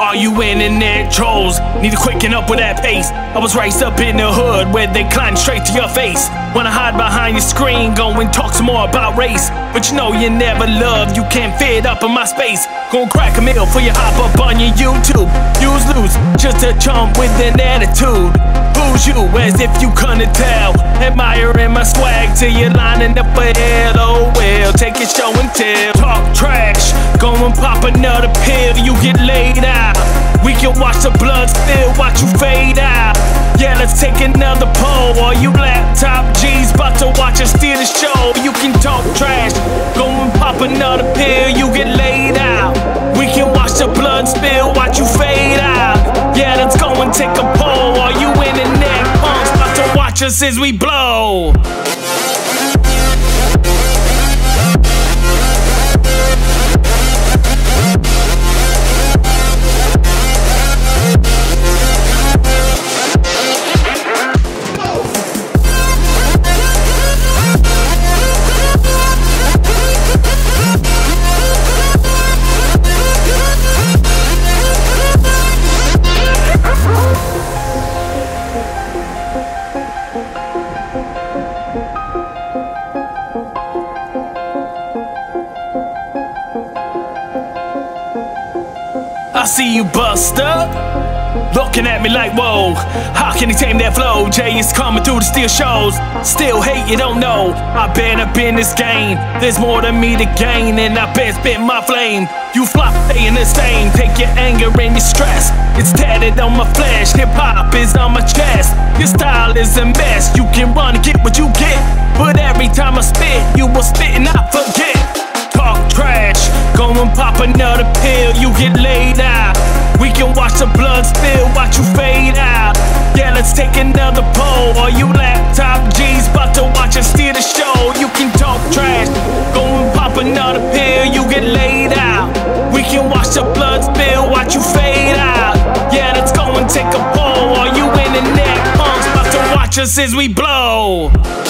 All you internet trolls need to quicken up with that pace. I was raised up in the hood where they climb straight to your face. Wanna hide behind your screen, go and talk some more about race. But you know you never loved, you can't fit up in my space. Gon' crack a meal for you, hop up on your YouTube. Use lose, just a chump with an attitude. Who's you, as if you couldn't tell. Admiring my swag till you're lining up for hell. Oh well, take your show and tell. Talk trash, go and pop another pill, you get laid out. We can watch the blood spill, watch you fade out. Yeah, let's take another poll. All you laptop G's about to watch us steal the show. You can talk trash, go and pop another pill, you get laid out. We can watch the blood spill, watch you fade out. Yeah, let's go and take a poll. All you internet punks about to watch us as we blow. I see you, Buster, looking at me like, whoa, how can he tame that flow? Jay is coming through the steel shows. Still hate, you don't know, I've been up in this game. There's more than me to gain, and I bet spit my flame. You flop, staying the same, take your anger and your stress. It's tatted on my flesh, hip-hop is on my chest. Your style is a mess, you can run and get what you get. But every time I spit, you will spit and I forget. Talk trash, go and pop another pill, you get laid out. We can watch the blood spill, watch you fade out. Yeah, let's take another poll. All you laptop G's about to watch us steal the show. You can talk trash, go and pop another pill, you get laid out. We can watch the blood spill, watch you fade out. Yeah, let's go and take a poll. All you internet punks about to watch us as we blow.